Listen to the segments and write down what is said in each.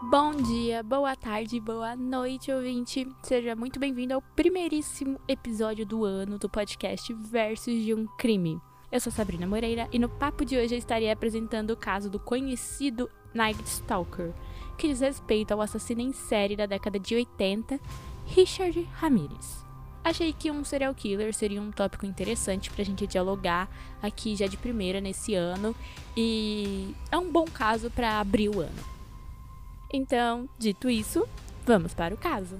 Bom dia, boa tarde, boa noite, ouvinte. Seja muito bem-vindo ao primeiríssimo episódio do ano do podcast Versos de um Crime. Eu sou Sabrina Moreira e no papo de hoje eu estarei apresentando o caso do conhecido Night Stalker, que diz respeito ao assassino em série da década de 80, Richard Ramirez. Achei que um serial killer seria um tópico interessante pra gente dialogar aqui já de primeira nesse ano e é um bom caso pra abrir o ano. Então, dito isso, vamos para o caso.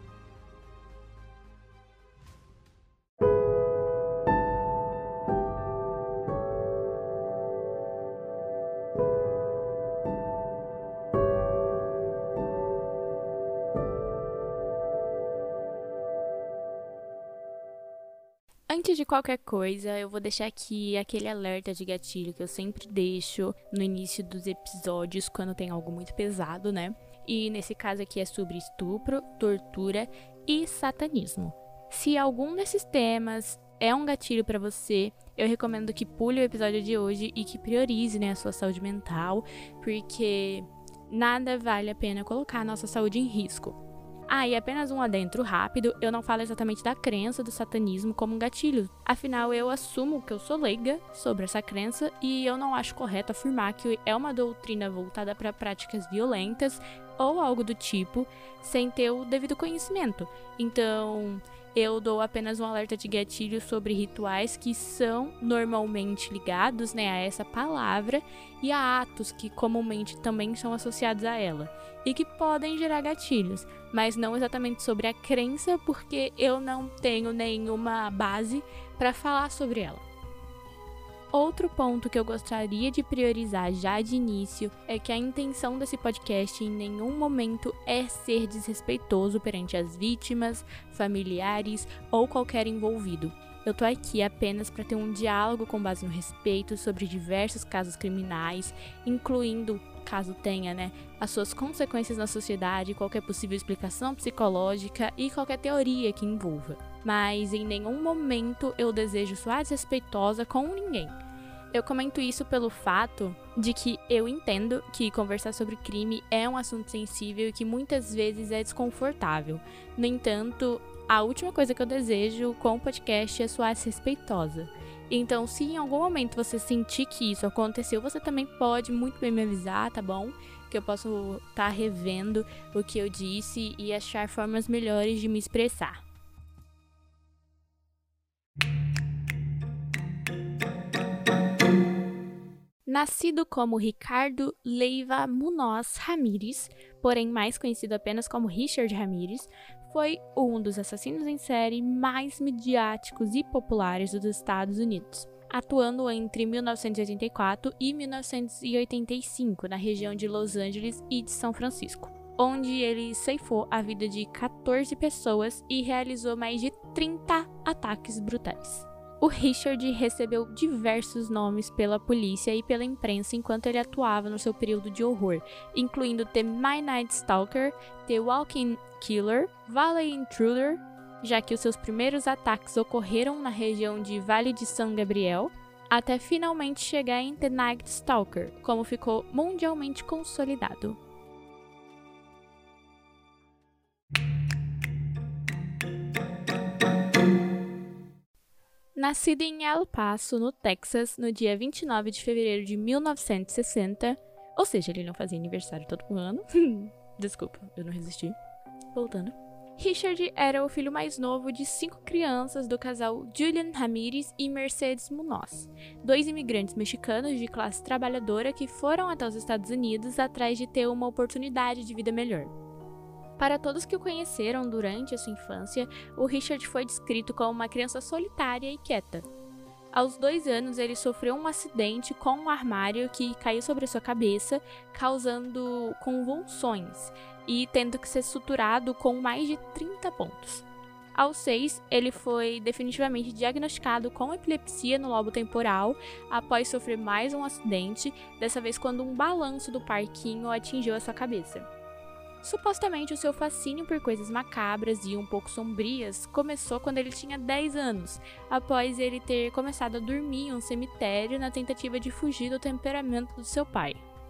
Antes de qualquer coisa, eu vou deixar aqui aquele alerta de gatilho que eu sempre deixo no início dos episódios quando tem algo muito pesado, né? E nesse caso aqui é sobre estupro, tortura e satanismo. Se algum desses temas é um gatilho pra você, eu recomendo que pule o episódio de hoje e que priorize, né, a sua saúde mental, porque nada vale a pena colocar a nossa saúde em risco. E apenas um adentro rápido, eu não falo exatamente da crença do satanismo como um gatilho. Afinal, eu assumo que eu sou leiga sobre essa crença e eu não acho correto afirmar que é uma doutrina voltada para práticas violentas ou algo do tipo, sem ter o devido conhecimento. Então, eu dou apenas um alerta de gatilho sobre rituais que são normalmente ligados, né, a essa palavra e a atos que comumente também são associados a ela e que podem gerar gatilhos, mas não exatamente sobre a crença, porque eu não tenho nenhuma base para falar sobre ela. Outro ponto que eu gostaria de priorizar já de início é que a intenção desse podcast em nenhum momento é ser desrespeitoso perante as vítimas, familiares ou qualquer envolvido. Eu tô aqui apenas para ter um diálogo com base no respeito sobre diversos casos criminais, incluindo, caso tenha, né, as suas consequências na sociedade, qualquer possível explicação psicológica e qualquer teoria que envolva. Mas em nenhum momento eu desejo soar desrespeitosa com ninguém. Eu comento isso pelo fato de que eu entendo que conversar sobre crime é um assunto sensível e que muitas vezes é desconfortável. No entanto, a última coisa que eu desejo com o podcast é soar desrespeitosa. Então, se em algum momento você sentir que isso aconteceu, você também pode muito bem me avisar, tá bom? Que eu posso estar revendo o que eu disse e achar formas melhores de me expressar. Nascido como Ricardo Leiva Munoz Ramirez, porém mais conhecido apenas como Richard Ramirez, foi um dos assassinos em série mais midiáticos e populares dos Estados Unidos, atuando entre 1984 e 1985 na região de Los Angeles e de São Francisco, onde ele ceifou a vida de 14 pessoas e realizou mais de 30 ataques brutais. O Richard recebeu diversos nomes pela polícia e pela imprensa enquanto ele atuava no seu período de horror, incluindo The Night Stalker, The Walking Killer, Valley Intruder, já que os seus primeiros ataques ocorreram na região de Vale de San Gabriel, até finalmente chegar em The Night Stalker, como ficou mundialmente consolidado. Nascido em El Paso, no Texas, no dia 29 de fevereiro de 1960, ou seja, ele não fazia aniversário todo ano. Desculpa, eu não resisti. Voltando. Richard era o filho mais novo de 5 crianças do casal Julian Ramirez e Mercedes Munoz, 2 imigrantes mexicanos de classe trabalhadora que foram até os Estados Unidos atrás de ter uma oportunidade de vida melhor. Para todos que o conheceram durante a sua infância, o Richard foi descrito como uma criança solitária e quieta. Aos 2 anos, ele sofreu um acidente com um armário que caiu sobre sua cabeça, causando convulsões e tendo que ser suturado com mais de 30 pontos. Aos 6, ele foi definitivamente diagnosticado com epilepsia no lobo temporal após sofrer mais um acidente, dessa vez quando um balanço do parquinho atingiu a sua cabeça. Supostamente, o seu fascínio por coisas macabras e um pouco sombrias começou quando ele tinha 10 anos, após ele ter começado a dormir em um cemitério na tentativa de fugir do temperamento do seu pai.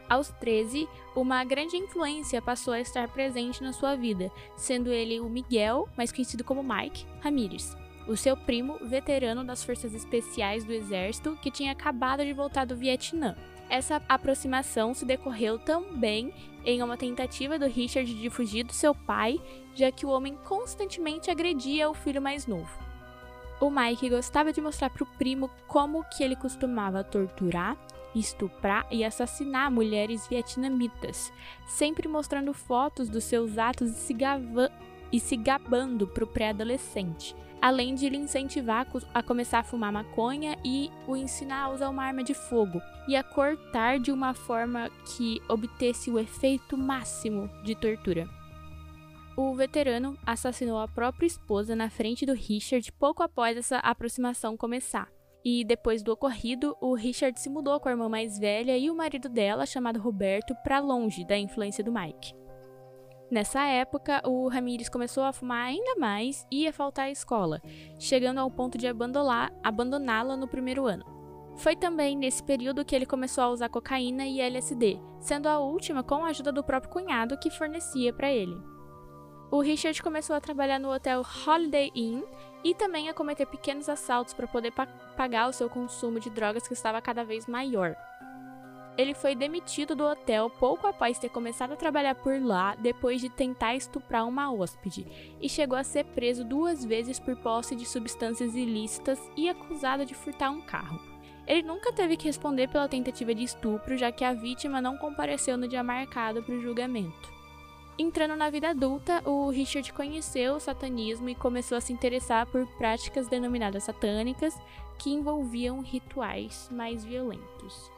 Aos 13, uma grande influência passou a estar presente na sua vida, sendo ele o Miguel, mais conhecido como Mike, Ramírez, o seu primo veterano das forças especiais do exército que tinha acabado de voltar do Vietnã. Essa aproximação se decorreu também em uma tentativa do Richard de fugir do seu pai, já que o homem constantemente agredia o filho mais novo. O Mike gostava de mostrar para o primo como que ele costumava torturar, estuprar e assassinar mulheres vietnamitas, sempre mostrando fotos dos seus atos e se gabando para o pré-adolescente, além de lhe incentivar a começar a fumar maconha e o ensinar a usar uma arma de fogo e a cortar de uma forma que obtesse o efeito máximo de tortura. O veterano assassinou a própria esposa na frente do Richard pouco após essa aproximação começar. E depois do ocorrido, o Richard se mudou com a irmã mais velha e o marido dela, chamado Roberto, para longe da influência do Mike. Nessa época, o Ramírez começou a fumar ainda mais e ia faltar à escola, chegando ao ponto de abandoná-la no primeiro ano. Foi também nesse período que ele começou a usar cocaína e LSD, sendo a última com a ajuda do próprio cunhado que fornecia para ele. O Richard começou a trabalhar no hotel Holiday Inn e também a cometer pequenos assaltos para poder pagar o seu consumo de drogas que estava cada vez maior. Ele foi demitido do hotel pouco após ter começado a trabalhar por lá depois de tentar estuprar uma hóspede e chegou a ser preso 2 vezes por posse de substâncias ilícitas e acusado de furtar um carro. Ele nunca teve que responder pela tentativa de estupro, já que a vítima não compareceu no dia marcado para o julgamento. Entrando na vida adulta, o Richard conheceu o satanismo e começou a se interessar por práticas denominadas satânicas que envolviam rituais mais violentos.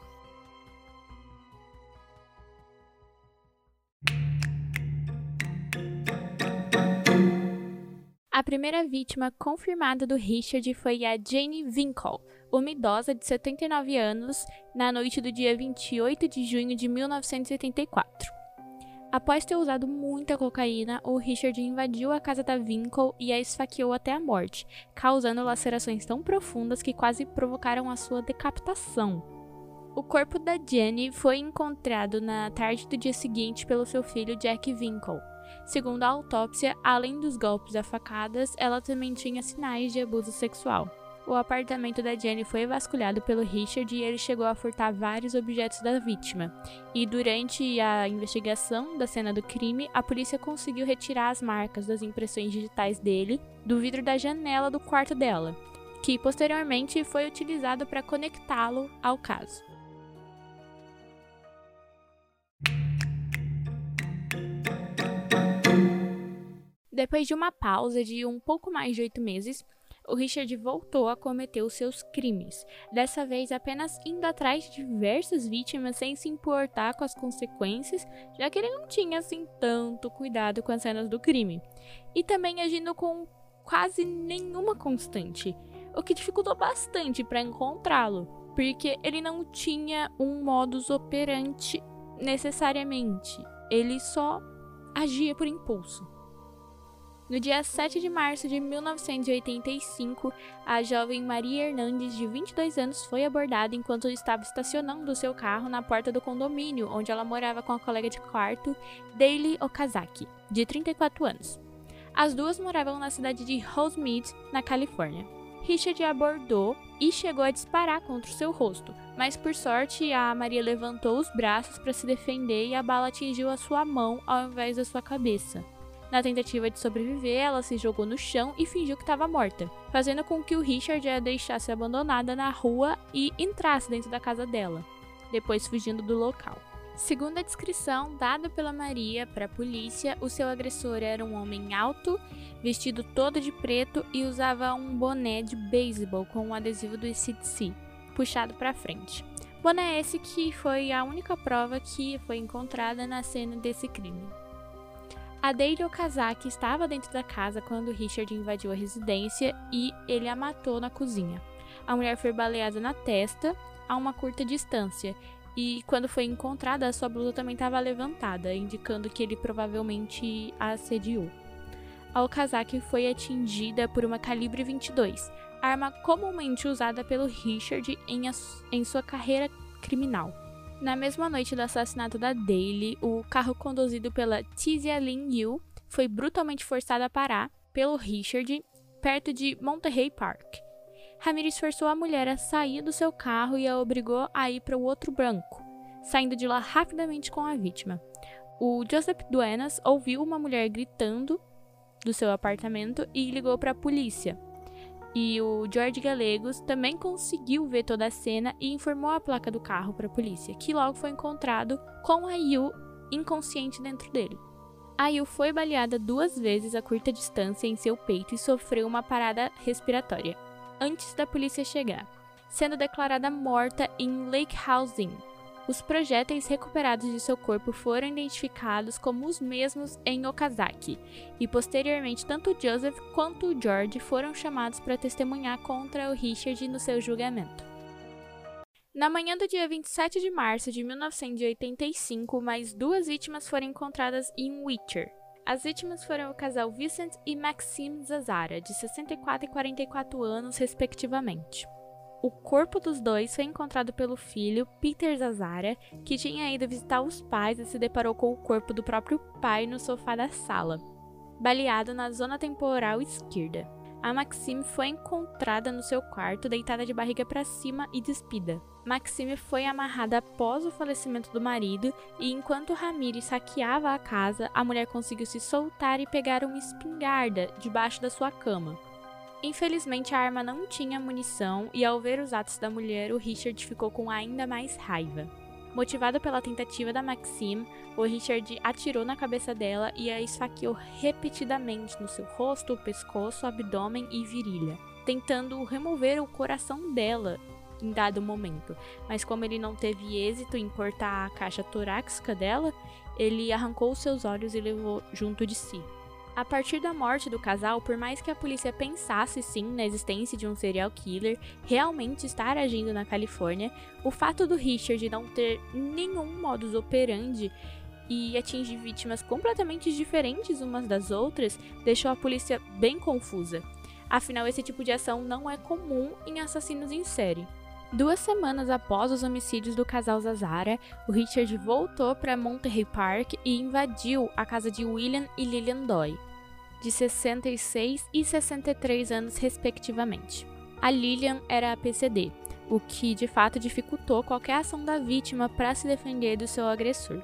A primeira vítima confirmada do Richard foi a Jane Winkle, uma idosa de 79 anos, na noite do dia 28 de junho de 1984. Após ter usado muita cocaína, o Richard invadiu a casa da Winkle e a esfaqueou até a morte, causando lacerações tão profundas que quase provocaram a sua decapitação. O corpo da Jenny foi encontrado na tarde do dia seguinte pelo seu filho Jack Winkle. Segundo a autópsia, além dos golpes a facadas, ela também tinha sinais de abuso sexual. O apartamento da Jenny foi vasculhado pelo Richard e ele chegou a furtar vários objetos da vítima. E durante a investigação da cena do crime, a polícia conseguiu retirar as marcas das impressões digitais dele do vidro da janela do quarto dela, que posteriormente foi utilizado para conectá-lo ao caso. Depois de uma pausa de um pouco mais de 8 meses, o Richard voltou a cometer os seus crimes, dessa vez apenas indo atrás de diversas vítimas sem se importar com as consequências, já que ele não tinha assim tanto cuidado com as cenas do crime, e também agindo com quase nenhuma constante, o que dificultou bastante para encontrá-lo, porque ele não tinha um modus operandi necessariamente, ele só agia por impulso. No dia 7 de março de 1985, a jovem Maria Hernandes, de 22 anos, foi abordada enquanto estava estacionando seu carro na porta do condomínio, onde ela morava com a colega de quarto, Daily Okazaki, de 34 anos. As duas moravam na cidade de Rosemead, na Califórnia. Richard a abordou e chegou a disparar contra o seu rosto, mas por sorte a Maria levantou os braços para se defender e a bala atingiu a sua mão ao invés da sua cabeça. Na tentativa de sobreviver, ela se jogou no chão e fingiu que estava morta, fazendo com que o Richard a deixasse abandonada na rua e entrasse dentro da casa dela, depois fugindo do local. Segundo a descrição dada pela Maria para a polícia, o seu agressor era um homem alto, vestido todo de preto e usava um boné de beisebol com um adesivo do AC/DC, puxado para frente. Boné esse que foi a única prova que foi encontrada na cena desse crime. A Daily Okazaki estava dentro da casa quando Richard invadiu a residência e ele a matou na cozinha. A mulher foi baleada na testa a uma curta distância e, quando foi encontrada, a sua blusa também estava levantada, indicando que ele provavelmente a assediou. A Okazaki foi atingida por uma calibre 22, arma comumente usada pelo Richard em sua carreira criminal. Na mesma noite do assassinato da Dayle, o carro conduzido pela Tizia Lin Yu foi brutalmente forçado a parar pelo Richard, perto de Monterey Park. Ramirez forçou a mulher a sair do seu carro e a obrigou a ir para o outro branco, saindo de lá rapidamente com a vítima. O Joseph Duenas ouviu uma mulher gritando do seu apartamento e ligou para a polícia. E o George Gallegos também conseguiu ver toda a cena e informou a placa do carro para a polícia, que logo foi encontrado com a Yu inconsciente dentro dele. A Yu foi baleada 2 vezes a curta distância em seu peito e sofreu uma parada respiratória antes da polícia chegar, sendo declarada morta em Lake Housing. Os projéteis recuperados de seu corpo foram identificados como os mesmos em Okazaki, e posteriormente tanto Joseph quanto o George foram chamados para testemunhar contra o Richard no seu julgamento. Na manhã do dia 27 de março de 1985, mais 2 vítimas foram encontradas em Whittier. As vítimas foram o casal Vincent e Maxime Zazara, de 64 e 44 anos, respectivamente. O corpo dos dois foi encontrado pelo filho, Peter Zazara, que tinha ido visitar os pais e se deparou com o corpo do próprio pai no sofá da sala, baleado na zona temporal esquerda. A Maxime foi encontrada no seu quarto, deitada de barriga para cima e despida. Maxime foi amarrada após o falecimento do marido e, enquanto Ramirez saqueava a casa, a mulher conseguiu se soltar e pegar uma espingarda debaixo da sua cama. Infelizmente, a arma não tinha munição e, ao ver os atos da mulher, o Richard ficou com ainda mais raiva. Motivado pela tentativa da Maxime, o Richard atirou na cabeça dela e a esfaqueou repetidamente no seu rosto, pescoço, abdômen e virilha, tentando remover o coração dela em dado momento. Mas como ele não teve êxito em cortar a caixa torácica dela, ele arrancou seus olhos e levou junto de si. A partir da morte do casal, por mais que a polícia pensasse sim na existência de um serial killer realmente estar agindo na Califórnia, o fato do Richard não ter nenhum modus operandi e atingir vítimas completamente diferentes umas das outras deixou a polícia bem confusa. Afinal, esse tipo de ação não é comum em assassinos em série. 2 semanas após os homicídios do casal Zazara, o Richard voltou para Monterey Park e invadiu a casa de William e Lillian Doi, de 66 e 63 anos respectivamente. A Lillian era a PCD, o que de fato dificultou qualquer ação da vítima para se defender do seu agressor.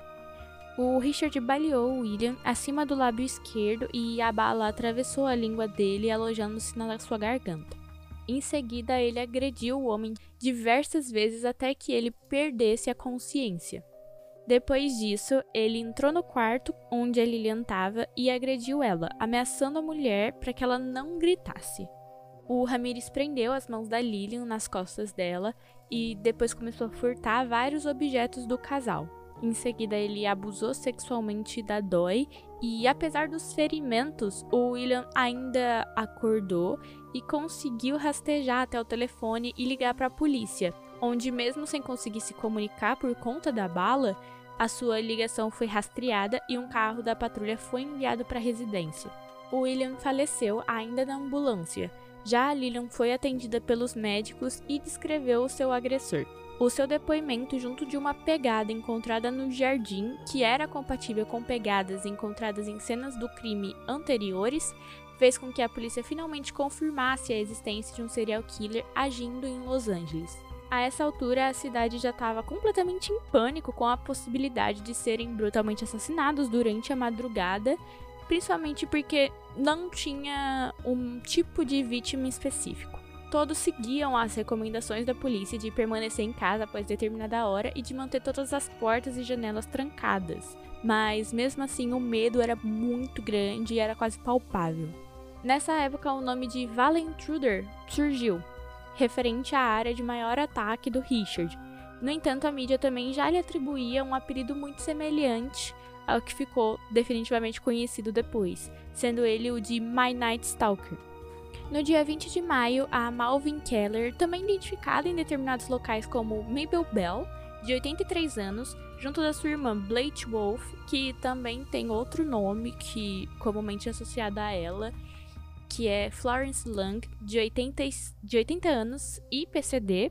O Richard baleou o William acima do lábio esquerdo e a bala atravessou a língua dele, alojando-se na sua garganta. Em seguida, ele agrediu o homem diversas vezes até que ele perdesse a consciência. Depois disso, ele entrou no quarto onde a Lillian estava e agrediu ela, ameaçando a mulher para que ela não gritasse. O Ramirez prendeu as mãos da Lillian nas costas dela e depois começou a furtar vários objetos do casal. Em seguida, ele abusou sexualmente da Doi e, apesar dos ferimentos, o William ainda acordou e conseguiu rastejar até o telefone e ligar para a polícia, onde, mesmo sem conseguir se comunicar por conta da bala, a sua ligação foi rastreada e um carro da patrulha foi enviado para a residência. O William faleceu ainda na ambulância. Já a Lillian foi atendida pelos médicos e descreveu o seu agressor. O seu depoimento, junto de uma pegada encontrada no jardim, que era compatível com pegadas encontradas em cenas do crime anteriores, fez com que a polícia finalmente confirmasse a existência de um serial killer agindo em Los Angeles. A essa altura, a cidade já estava completamente em pânico com a possibilidade de serem brutalmente assassinados durante a madrugada, principalmente porque não tinha um tipo de vítima específico. Todos seguiam as recomendações da polícia de permanecer em casa após determinada hora e de manter todas as portas e janelas trancadas. Mas, mesmo assim, o medo era muito grande e era quase palpável. Nessa época, o nome de Valley Intruder surgiu, referente à área de maior ataque do Richard. No entanto, a mídia também já lhe atribuía um apelido muito semelhante ao que ficou definitivamente conhecido depois, sendo ele o de My Night Stalker. No dia 20 de maio, a Malvin Keller, também identificada em determinados locais como Mabel Bell, de 83 anos, junto da sua irmã Blythe Wolf, que também tem outro nome que comumente é associado a ela, que é Florence Lang, de 80 anos e PCD,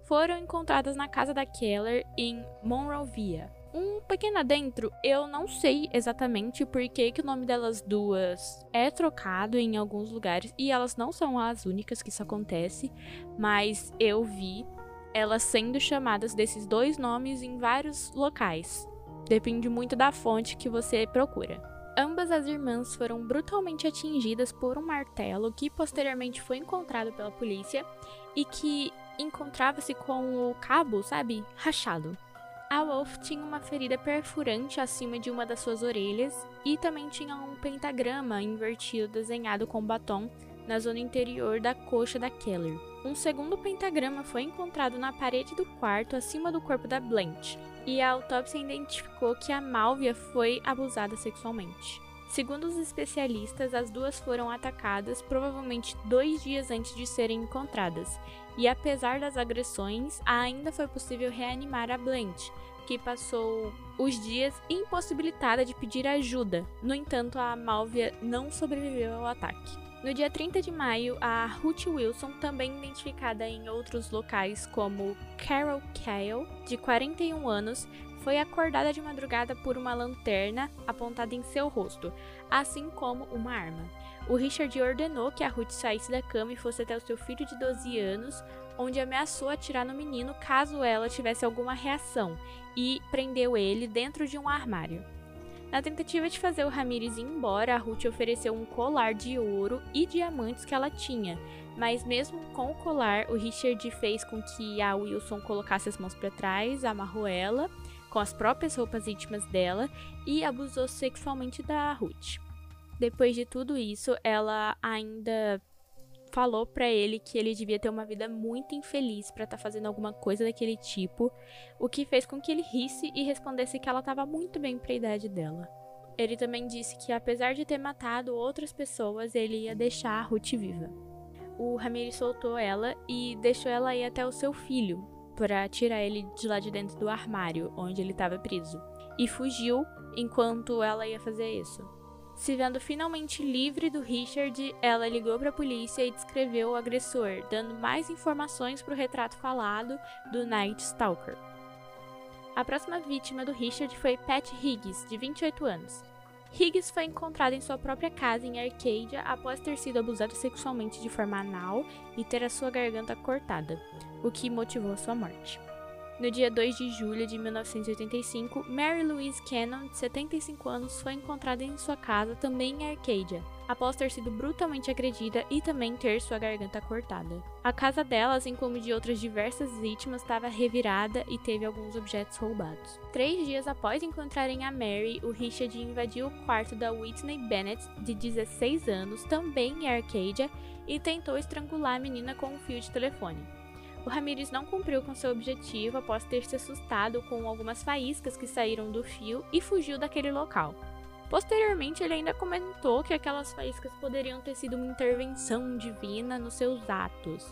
foram encontradas na casa da Keller em Monrovia. Um pequeno adentro, eu não sei exatamente por que o nome delas duas é trocado em alguns lugares, e elas não são as únicas que isso acontece, mas eu vi elas sendo chamadas desses dois nomes em vários locais. Depende muito da fonte que você procura. Ambas as irmãs foram brutalmente atingidas por um martelo que posteriormente foi encontrado pela polícia e que encontrava-se com o cabo, rachado. A Wolf tinha uma ferida perfurante acima de uma das suas orelhas e também tinha um pentagrama invertido desenhado com batom na zona interior da coxa da Keller. Um segundo pentagrama foi encontrado na parede do quarto acima do corpo da Blanche, e a autópsia identificou que a Malvia foi abusada sexualmente. Segundo os especialistas, as duas foram atacadas provavelmente 2 dias antes de serem encontradas, e apesar das agressões, ainda foi possível reanimar a Blanche, que passou os dias impossibilitada de pedir ajuda. No entanto, a Malvia não sobreviveu ao ataque. No dia 30 de maio, a Ruth Wilson, também identificada em outros locais como Carol Kyle, de 41 anos, foi acordada de madrugada por uma lanterna apontada em seu rosto, assim como uma arma. O Richard ordenou que a Ruth saísse da cama e fosse até o seu filho de 12 anos, onde ameaçou atirar no menino caso ela tivesse alguma reação, e prendeu ele dentro de um armário. Na tentativa de fazer o Ramirez ir embora, a Ruth ofereceu um colar de ouro e diamantes que ela tinha, mas mesmo com o colar, o Richard fez com que a Wilson colocasse as mãos para trás, amarrou ela com as próprias roupas íntimas dela e abusou sexualmente da Ruth. Depois de tudo isso, ela ainda falou pra ele que ele devia ter uma vida muito infeliz pra estar fazendo alguma coisa daquele tipo, o que fez com que ele risse e respondesse que ela estava muito bem pra idade dela. Ele também disse que apesar de ter matado outras pessoas, ele ia deixar a Ruth viva. O Ramirez soltou ela e deixou ela ir até o seu filho, para tirar ele de lá de dentro do armário, onde ele estava preso, e fugiu enquanto ela ia fazer isso. Se vendo finalmente livre do Richard, ela ligou para a polícia e descreveu o agressor, dando mais informações para o retrato falado do Night Stalker. A próxima vítima do Richard foi Pat Higgs, de 28 anos. Higgs foi encontrada em sua própria casa em Arcadia após ter sido abusado sexualmente de forma anal e ter a sua garganta cortada, o que motivou sua morte. No dia 2 de julho de 1985, Mary Louise Cannon, de 75 anos, foi encontrada em sua casa, também em Arcadia, após ter sido brutalmente agredida e também ter sua garganta cortada. A casa dela, assim como de outras diversas vítimas, estava revirada e teve alguns objetos roubados. 3 dias após encontrarem a Mary, o Richard invadiu o quarto da Whitney Bennett, de 16 anos, também em Arcadia, e tentou estrangular a menina com um fio de telefone. O Ramirez não cumpriu com seu objetivo após ter se assustado com algumas faíscas que saíram do fio e fugiu daquele local. Posteriormente, ele ainda comentou que aquelas faíscas poderiam ter sido uma intervenção divina nos seus atos.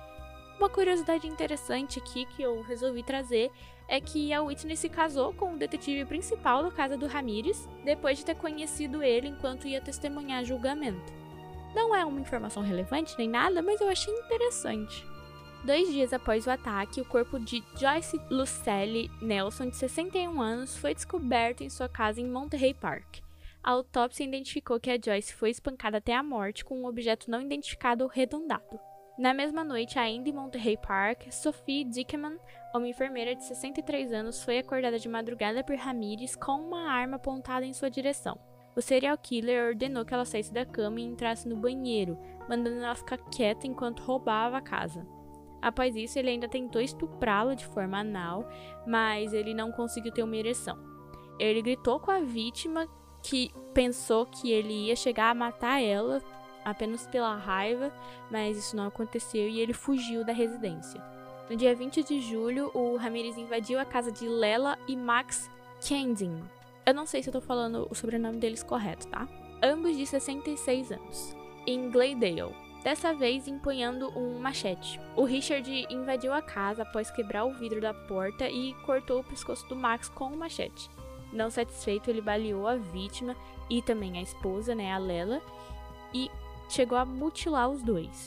Uma curiosidade interessante aqui que eu resolvi trazer é que a Whitney se casou com o detetive principal da casa do Ramirez depois de ter conhecido ele enquanto ia testemunhar julgamento. Não é uma informação relevante nem nada, mas eu achei interessante. 2 dias após o ataque, o corpo de Joyce Lucelle Nelson, de 61 anos, foi descoberto em sua casa em Monterey Park. A autópsia identificou que a Joyce foi espancada até a morte com um objeto não identificado arredondado. Na mesma noite, ainda em Monterey Park, Sophie Dickerman, uma enfermeira de 63 anos, foi acordada de madrugada por Ramirez com uma arma apontada em sua direção. O serial killer ordenou que ela saísse da cama e entrasse no banheiro, mandando ela ficar quieta enquanto roubava a casa. Após isso, ele ainda tentou estuprá-la de forma anal, mas ele não conseguiu ter uma ereção. Ele gritou com a vítima, que pensou que ele ia chegar a matar ela apenas pela raiva, mas isso não aconteceu e ele fugiu da residência. No dia 20 de julho, o Ramirez invadiu a casa de Lela e Max Kending. Eu não sei se eu tô falando o sobrenome deles correto, tá? Ambos de 66 anos, em Glendale. Dessa vez empunhando um machete. O Richard invadiu a casa após quebrar o vidro da porta e cortou o pescoço do Max com o machete. Não satisfeito, ele baleou a vítima e também a esposa, a Lela, e chegou a mutilar os dois.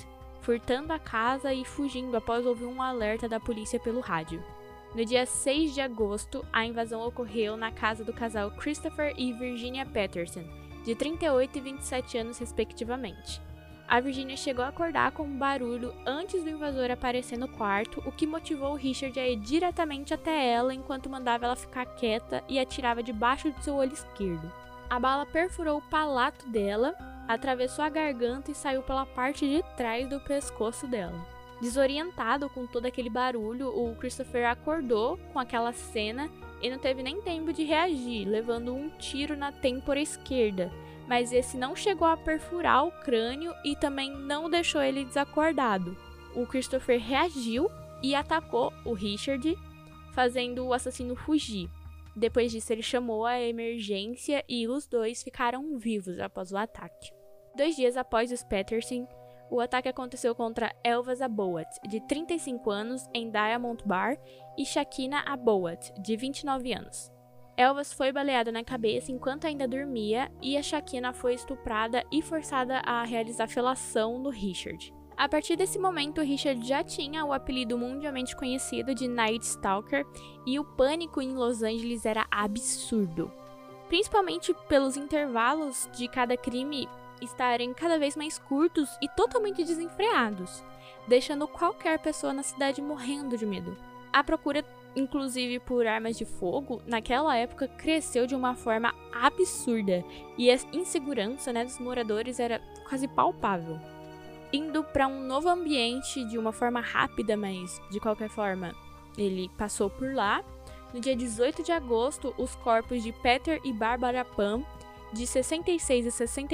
furtando a casa e fugindo após ouvir um alerta da polícia pelo rádio. No dia 6 de agosto, a invasão ocorreu na casa do casal Christopher e Virginia Peterson, de 38 e 27 anos respectivamente. A Virginia chegou a acordar com um barulho antes do invasor aparecer no quarto, o que motivou o Richard a ir diretamente até ela enquanto mandava ela ficar quieta e atirava debaixo do seu olho esquerdo. A bala perfurou o palato dela, atravessou a garganta e saiu pela parte de trás do pescoço dela. Desorientado com todo aquele barulho, o Christopher acordou com aquela cena e não teve nem tempo de reagir, levando um tiro na têmpora esquerda, mas esse não chegou a perfurar o crânio e também não deixou ele desacordado. O Christopher reagiu e atacou o Richard, fazendo o assassino fugir. Depois disso, ele chamou a emergência e os dois ficaram vivos após o ataque. 2 dias após os Peterson, o ataque aconteceu contra Elvas Aboat, de 35 anos, em Diamond Bar, e Shakina Aboat, de 29 anos. Elvas foi baleada na cabeça enquanto ainda dormia e a Shakina foi estuprada e forçada a realizar felação no Richard. A partir desse momento, o Richard já tinha o apelido mundialmente conhecido de Night Stalker e o pânico em Los Angeles era absurdo. Principalmente pelos intervalos de cada crime estarem cada vez mais curtos e totalmente desenfreados, deixando qualquer pessoa na cidade morrendo de medo. A procura, inclusive por armas de fogo, naquela época cresceu de uma forma absurda e a insegurança, dos moradores era quase palpável. Indo para um novo ambiente de uma forma rápida, mas de qualquer forma ele passou por lá. No dia 18 de agosto, os corpos de Peter e Barbara Pam, de 66 e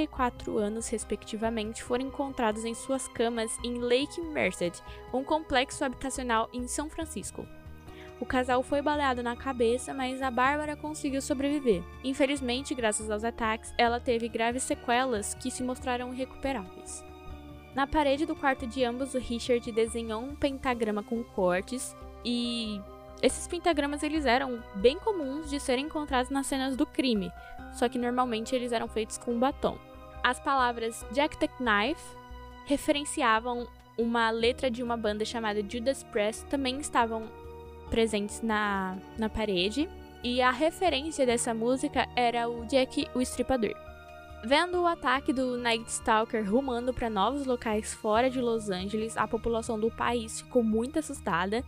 64 anos respectivamente, foram encontrados em suas camas em Lake Merced, um complexo habitacional em São Francisco. O casal foi baleado na cabeça, mas a Bárbara conseguiu sobreviver. Infelizmente, graças aos ataques, ela teve graves sequelas que se mostraram irrecuperáveis. Na parede do quarto de ambos, o Richard desenhou um pentagrama com cortes e esses pentagramas eles eram bem comuns de serem encontrados nas cenas do crime, só que normalmente eles eram feitos com batom. As palavras Jack the Knife referenciavam uma letra de uma banda chamada Judas Priest, também estavam presentes na parede, e a referência dessa música era o Jack o Estripador. Vendo o ataque do Night Stalker rumando para novos locais fora de Los Angeles, a população do país ficou muito assustada,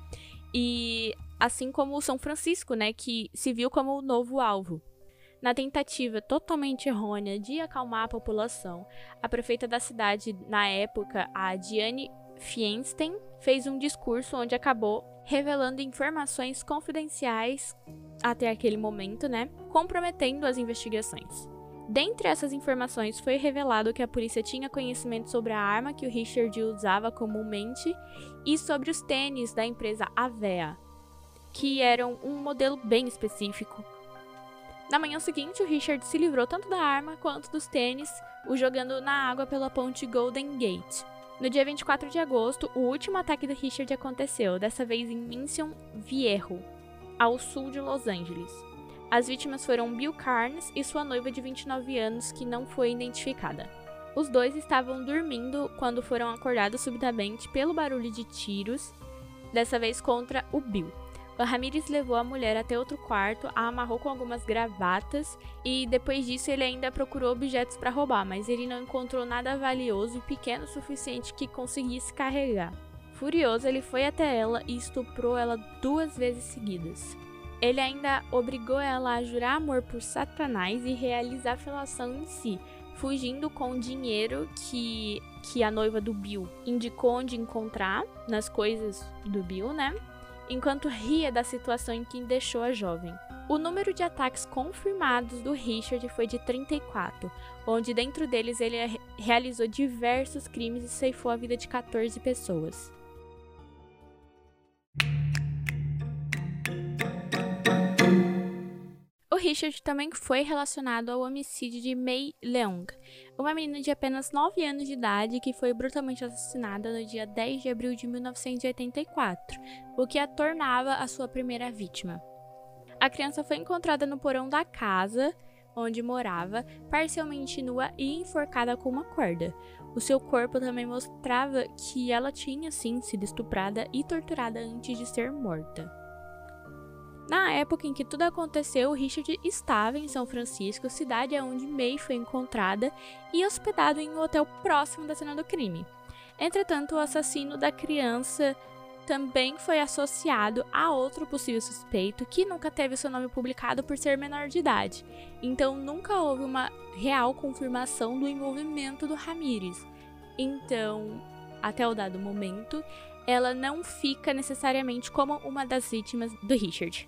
e assim como São Francisco, que se viu como o novo alvo. Na tentativa totalmente errônea de acalmar a população, a prefeita da cidade na época, a Dianne Feinstein, fez um discurso onde acabou revelando informações confidenciais até aquele momento, comprometendo as investigações. Dentre essas informações foi revelado que a polícia tinha conhecimento sobre a arma que o Richard usava comumente e sobre os tênis da empresa Avea, que eram um modelo bem específico. Na manhã seguinte, o Richard se livrou tanto da arma quanto dos tênis, o jogando na água pela ponte Golden Gate. No dia 24 de agosto, o último ataque do Richard aconteceu, dessa vez em Mission Viejo, ao sul de Los Angeles. As vítimas foram Bill Carnes e sua noiva de 29 anos, que não foi identificada. Os dois estavam dormindo quando foram acordados subitamente pelo barulho de tiros, dessa vez contra o Bill. O Ramirez levou a mulher até outro quarto, a amarrou com algumas gravatas e depois disso ele ainda procurou objetos para roubar, mas ele não encontrou nada valioso e pequeno o suficiente que conseguisse carregar. Furioso, ele foi até ela e estuprou ela 2 vezes seguidas. Ele ainda obrigou ela a jurar amor por Satanás e realizar a felação em si, fugindo com o dinheiro que a noiva do Bill indicou onde encontrar nas coisas do Bill, enquanto ria da situação em que deixou a jovem. O número de ataques confirmados do Richard foi de 34, onde dentro deles ele realizou diversos crimes e ceifou a vida de 14 pessoas. O Richard também foi relacionado ao homicídio de Mei Leung, uma menina de apenas 9 anos de idade que foi brutalmente assassinada no dia 10 de abril de 1984, o que a tornava a sua primeira vítima. A criança foi encontrada no porão da casa, onde morava, parcialmente nua e enforcada com uma corda. O seu corpo também mostrava que ela tinha, sim, sido estuprada e torturada antes de ser morta. Na época em que tudo aconteceu, Richard estava em São Francisco, cidade onde May foi encontrada e hospedado em um hotel próximo da cena do crime. Entretanto, o assassino da criança também foi associado a outro possível suspeito que nunca teve seu nome publicado por ser menor de idade. Então, nunca houve uma real confirmação do envolvimento do Ramírez. Então, até o dado momento, ela não fica necessariamente como uma das vítimas do Richard.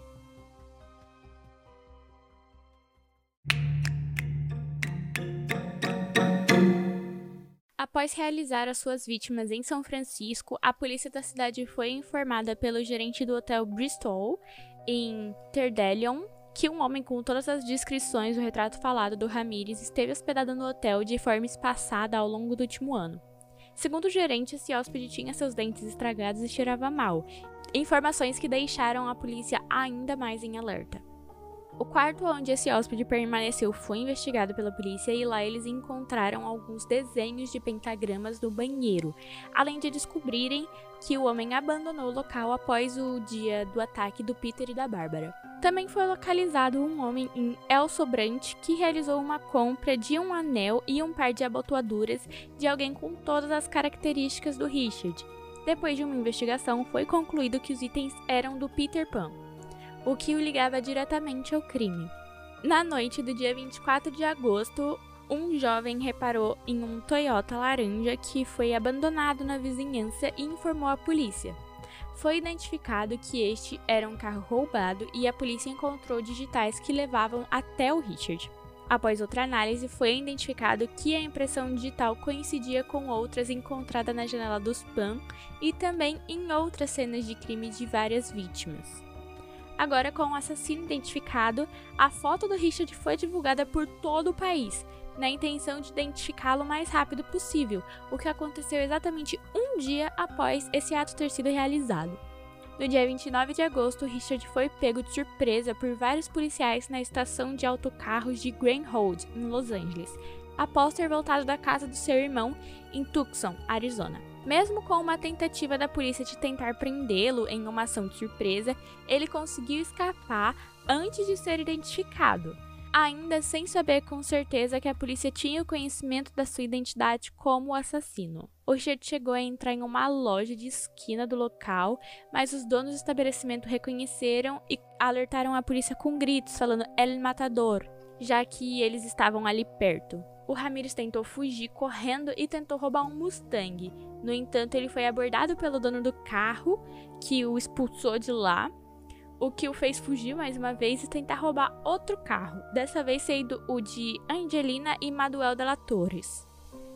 Após realizar as suas vítimas em São Francisco, a polícia da cidade foi informada pelo gerente do hotel Bristol, em Terdelion, que um homem com todas as descrições do retrato falado do Ramírez esteve hospedado no hotel de forma espaçada ao longo do último ano. Segundo o gerente, esse hóspede tinha seus dentes estragados e cheirava mal, informações que deixaram a polícia ainda mais em alerta. O quarto onde esse hóspede permaneceu foi investigado pela polícia e lá eles encontraram alguns desenhos de pentagramas no banheiro, além de descobrirem que o homem abandonou o local após o dia do ataque do Peter e da Bárbara. Também foi localizado um homem em El Sobrante que realizou uma compra de um anel e um par de abotoaduras de alguém com todas as características do Richard. Depois de uma investigação, foi concluído que os itens eram do Peter Pan, o que o ligava diretamente ao crime. Na noite do dia 24 de agosto, um jovem reparou em um Toyota laranja que foi abandonado na vizinhança e informou a polícia. Foi identificado que este era um carro roubado e a polícia encontrou digitais que levavam até o Richard. Após outra análise, foi identificado que a impressão digital coincidia com outras encontradas na janela dos Pan e também em outras cenas de crime de várias vítimas. Agora, com o assassino identificado, a foto do Richard foi divulgada por todo o país, na intenção de identificá-lo o mais rápido possível, o que aconteceu exatamente um dia após esse ato ter sido realizado. No dia 29 de agosto, Richard foi pego de surpresa por vários policiais na estação de autocarros de Grand Road, em Los Angeles, após ter voltado da casa do seu irmão em Tucson, Arizona. Mesmo com uma tentativa da polícia de tentar prendê-lo em uma ação de surpresa, ele conseguiu escapar antes de ser identificado, ainda sem saber com certeza que a polícia tinha o conhecimento da sua identidade como o assassino. O Richard chegou a entrar em uma loja de esquina do local, mas os donos do estabelecimento reconheceram e alertaram a polícia com gritos, falando "El Matador", já que eles estavam ali perto. O Ramírez tentou fugir correndo e tentou roubar um Mustang. No entanto, ele foi abordado pelo dono do carro, que o expulsou de lá, o que o fez fugir mais uma vez e tentar roubar outro carro, dessa vez sendo o de Angelina e Manuel de la Torres.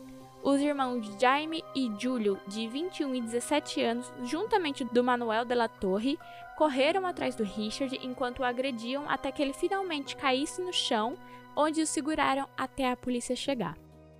Os irmãos Jaime e Júlio, de 21 e 17 anos, juntamente do Manuel de la Torre, correram atrás do Richard enquanto o agrediam até que ele finalmente caísse no chão, onde o seguraram até a polícia chegar.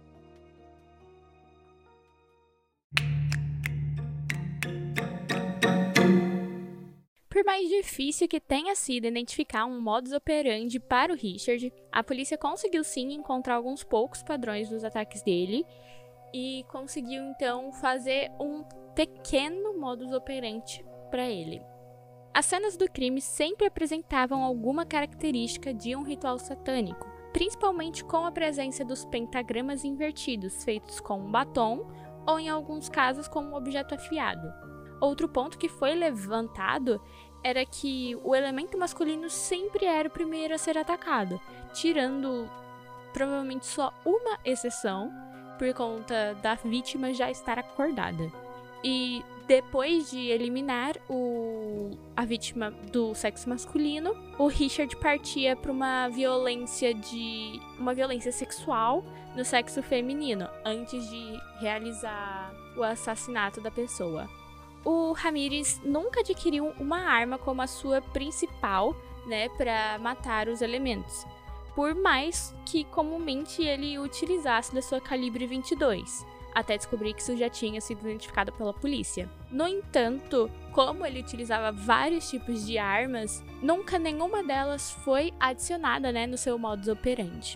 Por mais difícil que tenha sido identificar um modus operandi para o Richard, a polícia conseguiu sim encontrar alguns poucos padrões dos ataques dele e conseguiu então fazer um pequeno modus operandi para ele. As cenas do crime sempre apresentavam alguma característica de um ritual satânico, principalmente com a presença dos pentagramas invertidos, feitos com um batom ou, em alguns casos, com um objeto afiado. Outro ponto que foi levantado era que o elemento masculino sempre era o primeiro a ser atacado, tirando provavelmente só uma exceção, por conta da vítima já estar acordada. E depois de eliminar a vítima do sexo masculino, o Richard partia para uma violência sexual no sexo feminino, antes de realizar o assassinato da pessoa. O Ramírez nunca adquiriu uma arma como a sua principal, para matar os elementos, por mais que comumente ele utilizasse da sua calibre 22. até descobrir que isso já tinha sido identificado pela polícia. No entanto, como ele utilizava vários tipos de armas, nunca nenhuma delas foi adicionada, no seu modus operandi.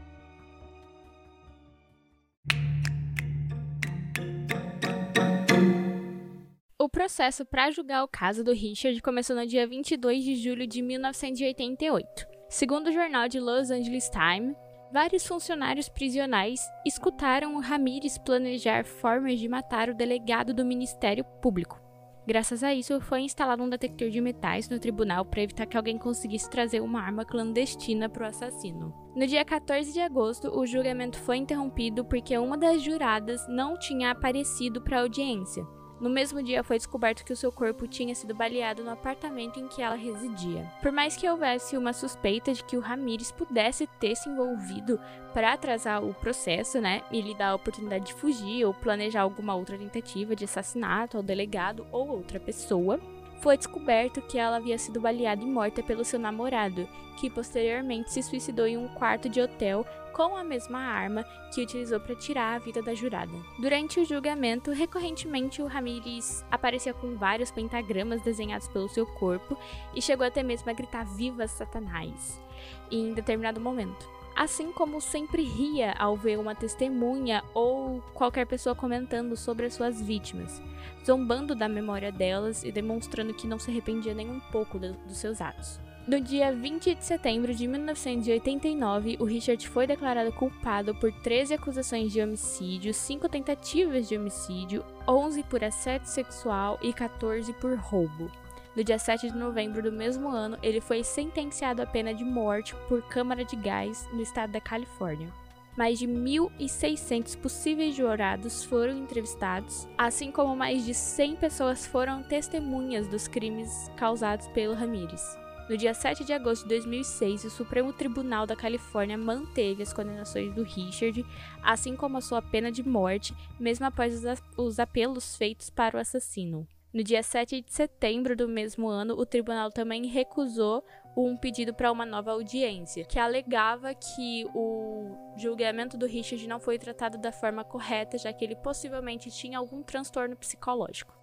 O processo para julgar o caso do Richard começou no dia 22 de julho de 1988. Segundo o jornal de Los Angeles Times, vários funcionários prisionais escutaram o Ramírez planejar formas de matar o delegado do Ministério Público. Graças a isso, foi instalado um detector de metais no tribunal para evitar que alguém conseguisse trazer uma arma clandestina para o assassino. No dia 14 de agosto, o julgamento foi interrompido porque uma das juradas não tinha aparecido para a audiência. No mesmo dia, foi descoberto que o seu corpo tinha sido baleado no apartamento em que ela residia. Por mais que houvesse uma suspeita de que o Ramírez pudesse ter se envolvido para atrasar o processo, e lhe dar a oportunidade de fugir ou planejar alguma outra tentativa de assassinato ao delegado ou outra pessoa, foi descoberto que ela havia sido baleada e morta pelo seu namorado, que posteriormente se suicidou em um quarto de hotel com a mesma arma que utilizou para tirar a vida da jurada. Durante o julgamento, recorrentemente o Ramírez aparecia com vários pentagramas desenhados pelo seu corpo e chegou até mesmo a gritar "Viva Satanás!" em determinado momento. Assim como sempre ria ao ver uma testemunha ou qualquer pessoa comentando sobre as suas vítimas, zombando da memória delas e demonstrando que não se arrependia nem um pouco dos seus atos. No dia 20 de setembro de 1989, o Richard foi declarado culpado por 13 acusações de homicídio, 5 tentativas de homicídio, 11 por assédio sexual e 14 por roubo. No dia 7 de novembro do mesmo ano, ele foi sentenciado à pena de morte por câmara de gás no estado da Califórnia. Mais de 1.600 possíveis jurados foram entrevistados, assim como mais de 100 pessoas foram testemunhas dos crimes causados pelo Ramírez. No dia 7 de agosto de 2006, o Supremo Tribunal da Califórnia manteve as condenações do Richard, assim como a sua pena de morte, mesmo após os apelos feitos para o assassino. No dia 7 de setembro do mesmo ano, o tribunal também recusou um pedido para uma nova audiência, que alegava que o julgamento do Richard não foi tratado da forma correta, já que ele possivelmente tinha algum transtorno psicológico.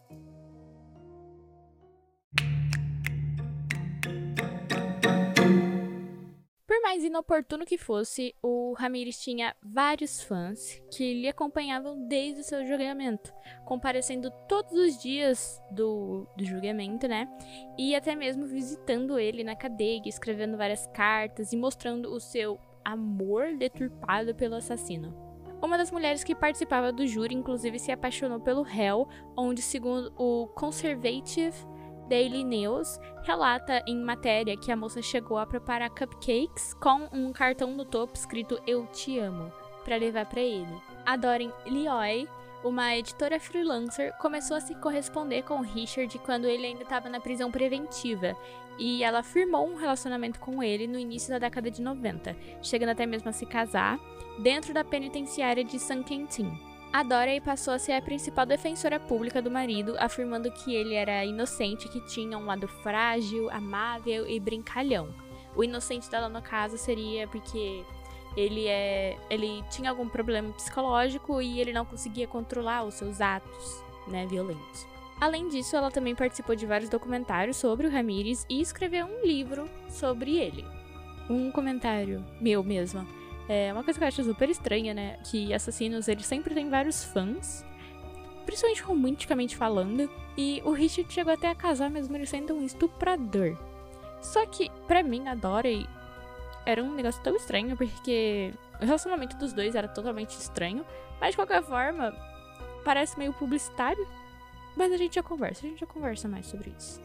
Por mais inoportuno que fosse, o Ramírez tinha vários fãs que lhe acompanhavam desde o seu julgamento, comparecendo todos os dias do julgamento, e até mesmo visitando ele na cadeia, escrevendo várias cartas e mostrando o seu amor deturpado pelo assassino. Uma das mulheres que participava do júri, inclusive, se apaixonou pelo réu, onde, segundo o Conservative Daily News, relata em matéria que a moça chegou a preparar cupcakes com um cartão no topo escrito "Eu te amo", para levar para ele. A Doreen Lioy, uma editora freelancer, começou a se corresponder com o Richard quando ele ainda estava na prisão preventiva, e ela firmou um relacionamento com ele no início da década de 90, chegando até mesmo a se casar dentro da penitenciária de San Quentin. A Doreen passou a ser a principal defensora pública do marido, afirmando que ele era inocente, que tinha um lado frágil, amável e brincalhão. O inocente dela, no caso, seria porque ele tinha algum problema psicológico e ele não conseguia controlar os seus atos, violentos. Além disso, ela também participou de vários documentários sobre o Ramírez e escreveu um livro sobre ele. Um comentário meu mesma. É uma coisa que eu acho super estranha, que assassinos, eles sempre têm vários fãs, principalmente romanticamente falando, e o Richard chegou até a casar mesmo ele sendo um estuprador. Só que, pra mim, a Doreen era um negócio tão estranho, porque o relacionamento dos dois era totalmente estranho, mas de qualquer forma, parece meio publicitário, mas a gente já conversa mais sobre isso.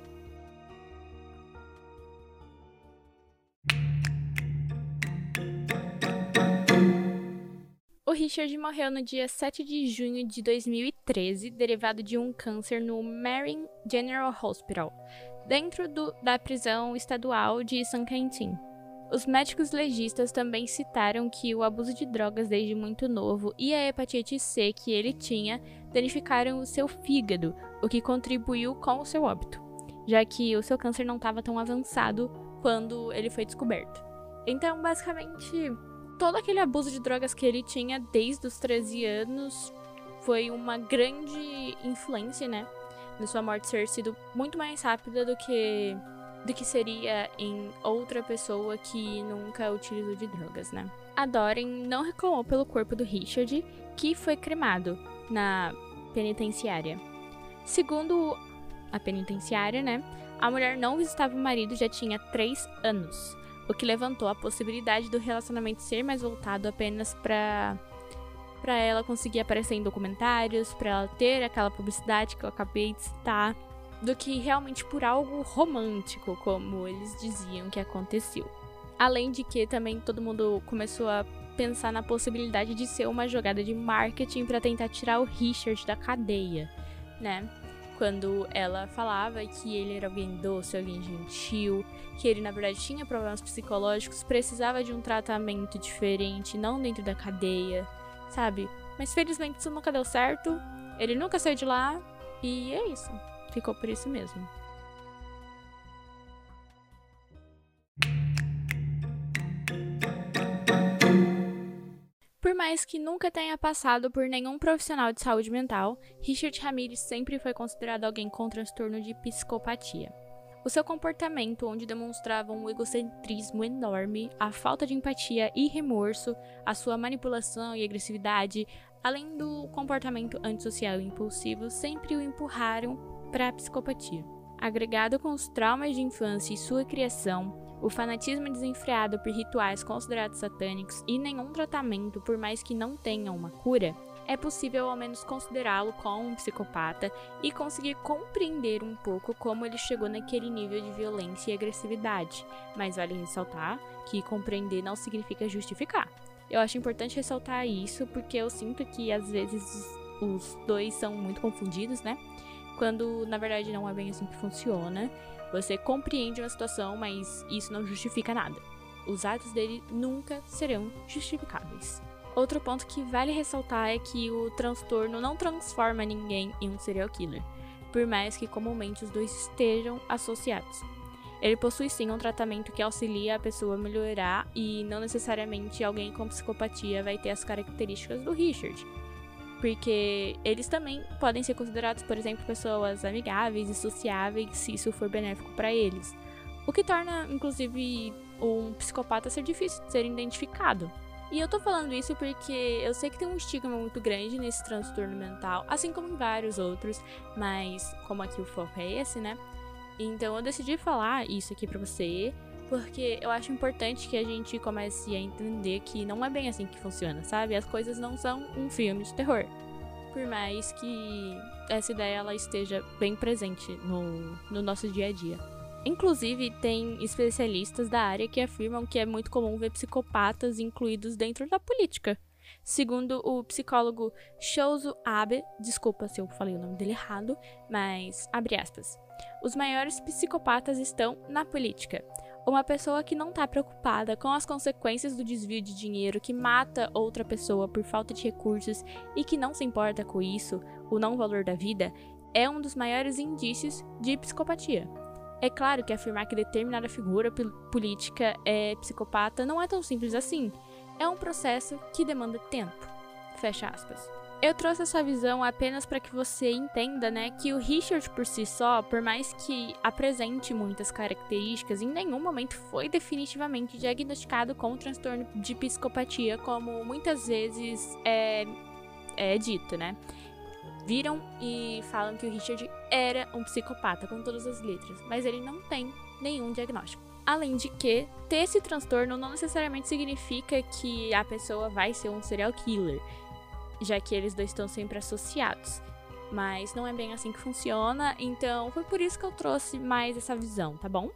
O Richard morreu no dia 7 de junho de 2013, derivado de um câncer no Marin General Hospital, dentro da prisão estadual de San Quentin. Os médicos legistas também citaram que o abuso de drogas desde muito novo e a hepatite C que ele tinha danificaram o seu fígado, o que contribuiu com o seu óbito, já que o seu câncer não estava tão avançado quando ele foi descoberto. Então, basicamente, todo aquele abuso de drogas que ele tinha desde os 13 anos foi uma grande influência, né, na sua morte ter sido muito mais rápida do que seria em outra pessoa que nunca utilizou de drogas, né. A Doreen não reclamou pelo corpo do Richard, que foi cremado na penitenciária. Segundo a penitenciária, né, a mulher não visitava o marido já tinha 3 anos, o que levantou a possibilidade do relacionamento ser mais voltado apenas para ela conseguir aparecer em documentários, para ela ter aquela publicidade que eu acabei de citar, do que realmente por algo romântico, como eles diziam que aconteceu. Além de que também todo mundo começou a pensar na possibilidade de ser uma jogada de marketing para tentar tirar o Richard da cadeia, né? Quando ela falava que ele era alguém doce, alguém gentil, que ele na verdade tinha problemas psicológicos, precisava de um tratamento diferente, não dentro da cadeia, sabe? Mas felizmente isso nunca deu certo, ele nunca saiu de lá e é isso, ficou por isso mesmo. Por mais que nunca tenha passado por nenhum profissional de saúde mental, Richard Ramirez sempre foi considerado alguém com transtorno de psicopatia. O seu comportamento, onde demonstrava um egocentrismo enorme, a falta de empatia e remorso, a sua manipulação e agressividade, além do comportamento antissocial e impulsivo, sempre o empurraram para a psicopatia. Agregado com os traumas de infância e sua criação, o fanatismo desenfreado por rituais considerados satânicos e nenhum tratamento, por mais que não tenha uma cura, é possível ao menos considerá-lo como um psicopata e conseguir compreender um pouco como ele chegou naquele nível de violência e agressividade. Mas vale ressaltar que compreender não significa justificar. Eu acho importante ressaltar isso porque eu sinto que às vezes os dois são muito confundidos, né? Quando na verdade não é bem assim que funciona. Você compreende uma situação, mas isso não justifica nada. Os atos dele nunca serão justificáveis. Outro ponto que vale ressaltar é que o transtorno não transforma ninguém em um serial killer, por mais que comumente os dois estejam associados. Ele possui sim um tratamento que auxilia a pessoa a melhorar e não necessariamente alguém com psicopatia vai ter as características do Richard, porque eles também podem ser considerados, por exemplo, pessoas amigáveis e sociáveis se isso for benéfico para eles, o que torna, inclusive, um psicopata ser difícil de ser identificado. E eu tô falando isso porque eu sei que tem um estigma muito grande nesse transtorno mental, assim como em vários outros, mas como aqui o foco é esse, né? Então eu decidi falar isso aqui pra você, porque eu acho importante que a gente comece a entender que não é bem assim que funciona, sabe? As coisas não são um filme de terror. Por mais que essa ideia ela esteja bem presente no nosso dia a dia. Inclusive, tem especialistas da área que afirmam que é muito comum ver psicopatas incluídos dentro da política. Segundo o psicólogo Shouzo Abe, desculpa se eu falei o nome dele errado, mas abre aspas. Os maiores psicopatas estão na política. Uma pessoa que não está preocupada com as consequências do desvio de dinheiro, que mata outra pessoa por falta de recursos e que não se importa com isso, o não valor da vida, é um dos maiores indícios de psicopatia. É claro que afirmar que determinada figura política é psicopata não é tão simples assim. É um processo que demanda tempo. Fecha aspas. Eu trouxe essa visão apenas para que você entenda, né, que o Richard por si só, por mais que apresente muitas características, em nenhum momento foi definitivamente diagnosticado com transtorno de psicopatia, como muitas vezes é dito, né? Viram e falam que o Richard era um psicopata com todas as letras, mas ele não tem nenhum diagnóstico. Além de que, ter esse transtorno não necessariamente significa que a pessoa vai ser um serial killer, já que eles dois estão sempre associados. Mas não é bem assim que funciona, então foi por isso que eu trouxe mais essa visão, tá bom?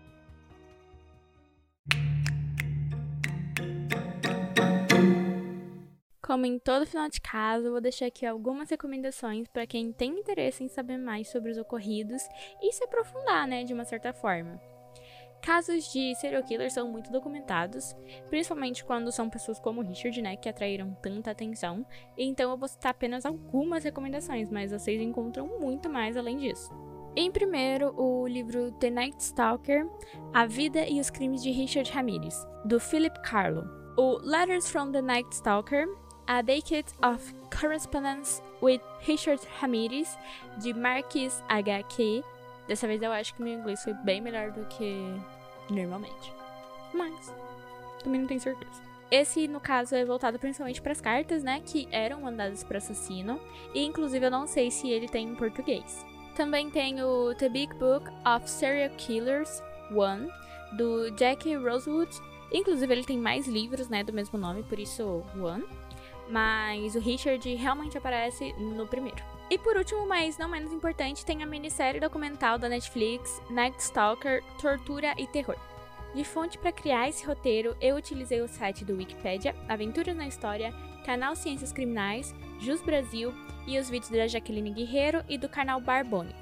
Como em todo final de casa, eu vou deixar aqui algumas recomendações para quem tem interesse em saber mais sobre os ocorridos e se aprofundar, né, de uma certa forma. Casos de serial killers são muito documentados, principalmente quando são pessoas como Richard, né, que atraíram tanta atenção. Então eu vou citar apenas algumas recomendações, mas vocês encontram muito mais além disso. Em primeiro, o livro The Night Stalker, A Vida e os Crimes de Richard Ramirez, do Philip Carlo. O Letters from the Night Stalker A Decade of Correspondence with Richard Ramirez, de Marquis HQ. Dessa vez eu acho que meu inglês foi bem melhor do que normalmente. Mas também não tenho certeza. Esse, no caso, é voltado principalmente para as cartas, né, que eram mandadas para o assassino. E, inclusive, eu não sei se ele tem em português. Também tem o The Big Book of Serial Killers 1, do Jack Rosewood. Inclusive, ele tem mais livros, né, do mesmo nome, por isso One. Mas o Richard realmente aparece no primeiro. E por último, mas não menos importante, tem a minissérie documental da Netflix, Night Stalker, Tortura e Terror. De fonte para criar esse roteiro, eu utilizei o site do Wikipedia, Aventuras na História, canal Ciências Criminais, Jus Brasil e os vídeos da Jaqueline Guerreiro e do canal Barbônico.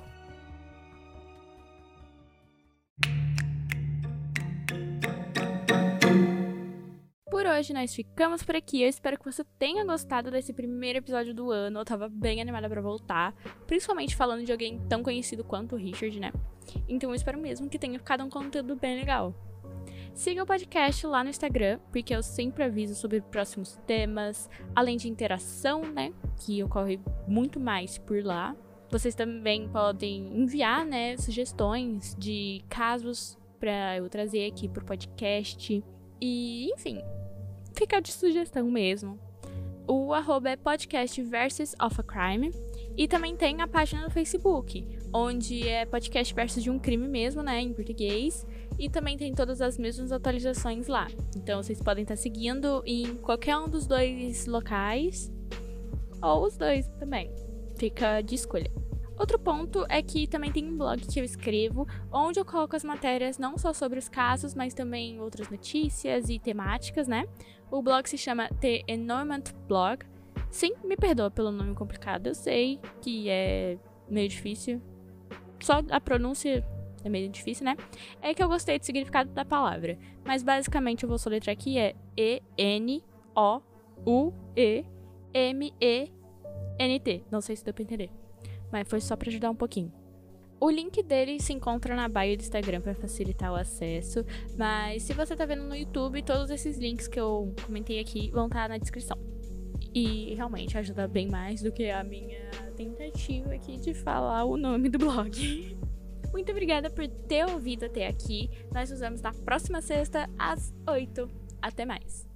Por hoje nós ficamos por aqui, eu espero que você tenha gostado desse primeiro episódio do ano, eu tava bem animada pra voltar, principalmente falando de alguém tão conhecido quanto o Richard, né? Então eu espero mesmo que tenha ficado um conteúdo bem legal. Siga o podcast lá no Instagram, porque eu sempre aviso sobre próximos temas, além de interação, né, que ocorre muito mais por lá. Vocês também podem enviar, né, sugestões de casos pra eu trazer aqui pro podcast. E, enfim, fica de sugestão mesmo. O @ é podcast versus of a crime. E também tem a página no Facebook, onde é podcast versus de um crime mesmo, né, em português. E também tem todas as mesmas atualizações lá. Então vocês podem estar seguindo em qualquer um dos dois locais. Ou os dois também. Fica de escolha. Outro ponto é que também tem um blog que eu escrevo, onde eu coloco as matérias não só sobre os casos, mas também outras notícias e temáticas, né? O blog se chama The Enormous Blog. Sim, me perdoa pelo nome complicado, eu sei que é meio difícil. Só a pronúncia é meio difícil, né? É que eu gostei do significado da palavra. Mas basicamente eu vou soletrar aqui, é ENOUEMENT. Não sei se deu pra entender, mas foi só pra ajudar um pouquinho. O link dele se encontra na bio do Instagram para facilitar o acesso, mas se você tá vendo no YouTube, todos esses links que eu comentei aqui vão estar na descrição. E realmente ajuda bem mais do que a minha tentativa aqui de falar o nome do blog. Muito obrigada por ter ouvido até aqui. Nós nos vemos na próxima sexta às 8. Até mais!